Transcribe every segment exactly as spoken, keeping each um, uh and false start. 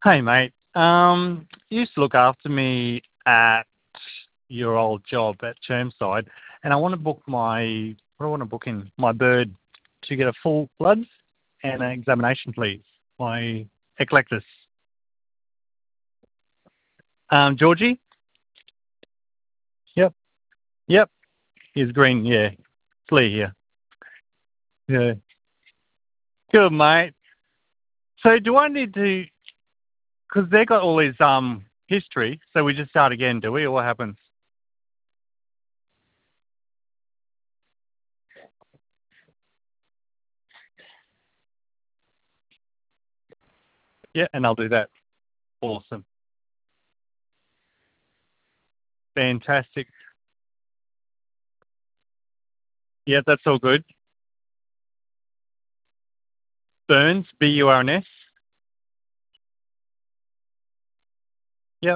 Hey, mate. Um, you used to look after me at your old job at Chermside, and I want to book my, what do I want to book in? My bird to get a full bloods and an examination, please. My eclectus. Um, Georgie? Yep. Yep. He's green, yeah. Flea here. Yeah. Good, mate. So do I need to, because they got all his um history, so we just start again, do we, or what happens? Yeah, and I'll do that. Awesome. Fantastic. Yeah, that's all good. Burns, B U R N S. Yep.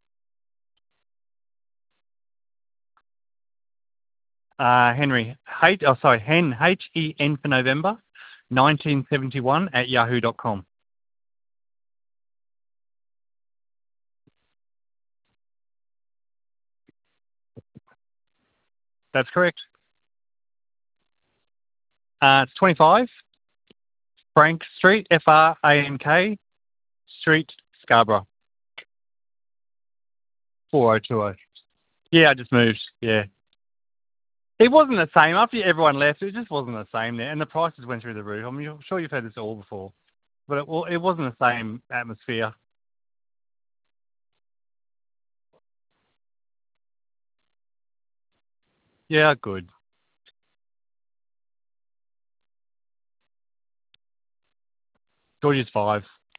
Uh, Henry, H, oh, sorry, Hen, H E N for November, nineteen seventy-one at yahoo dot com. That's correct. Uh, it's twenty-five, Frank Street, F R A N K Street, Scarborough, four oh two oh. Yeah, I just moved, yeah. It wasn't the same. After everyone left, it just wasn't the same there, and the prices went through the roof. I'm sure you've heard this all before, but it, well, it wasn't the same atmosphere. Yeah, good. Georgie's five.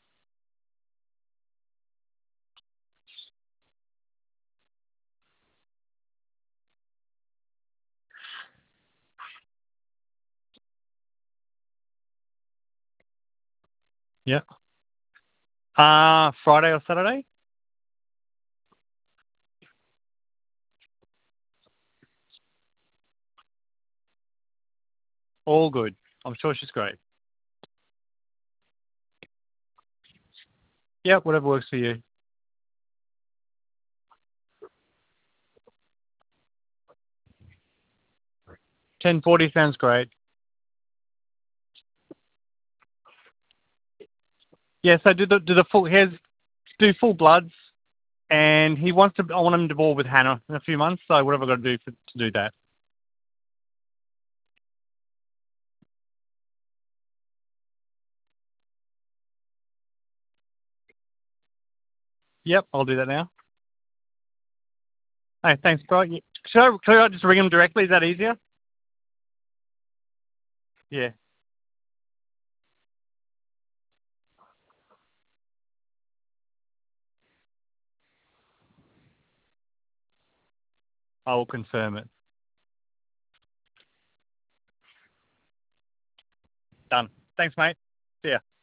Yeah. Uh, Friday or Saturday? All good. I'm sure she's great. Yeah, whatever works for you. ten forty sounds great. Yeah, so do the do the full here's do full bloods, and he wants to. I want him to ball with Hannah in a few months. So whatever I've got to do for, to do that. Yep, I'll do that now. Hey, thanks, bro. Yeah. Should I, should I just ring him directly? Is that easier? Yeah, I will confirm it. Done. Thanks, mate. See ya.